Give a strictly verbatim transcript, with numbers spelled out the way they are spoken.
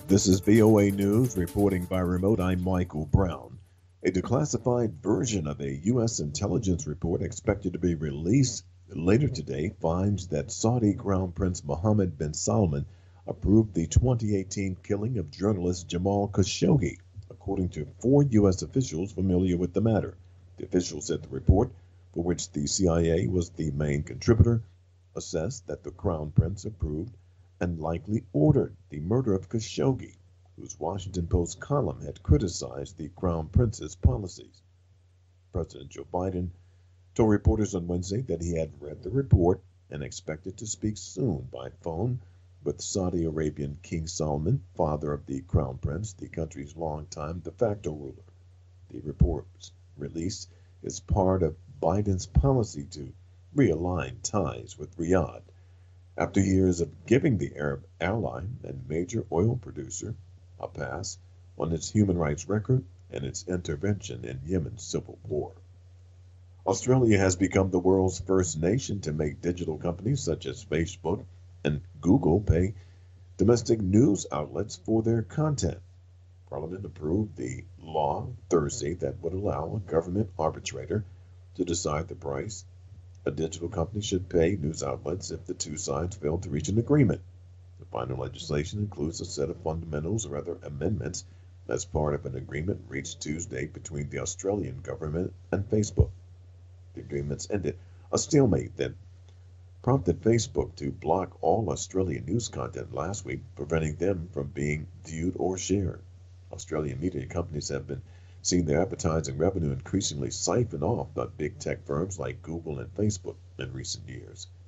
This is V O A News reporting by remote. I'm Michael Brown. A declassified version of a U S intelligence report expected to be released later today finds that Saudi Crown Prince Mohammed bin Salman approved the twenty eighteen killing of journalist Jamal Khashoggi, according to four U S officials familiar with the matter. The officials said the report, for which the C I A was the main contributor, assessed that the Crown Prince approved and likely ordered the murder of Khashoggi, whose Washington Post column had criticized the Crown Prince's policies. President Joe Biden told reporters on Wednesday that he had read the report and expected to speak soon by phone with Saudi Arabian King Salman, father of the Crown Prince, the country's longtime de facto ruler. The report's release is part of Biden's policy to realign ties with Riyadh, after years of giving the Arab ally and major oil producer a pass on its human rights record and its intervention in Yemen's civil war. Australia has become the world's first nation to make digital companies such as Facebook and Google pay domestic news outlets for their content. Parliament approved the law Thursday that would allow a government arbitrator to decide the price a digital company should pay news outlets if the two sides fail to reach an agreement. The final legislation includes a set of fundamentals or other amendments as part of an agreement reached Tuesday between the Australian government and Facebook. The agreements ended a stalemate that prompted Facebook to block all Australian news content last week, preventing them from being viewed or shared. Australian media companies have been seeing their advertising revenue increasingly siphoned off by big tech firms like Google and Facebook in recent years.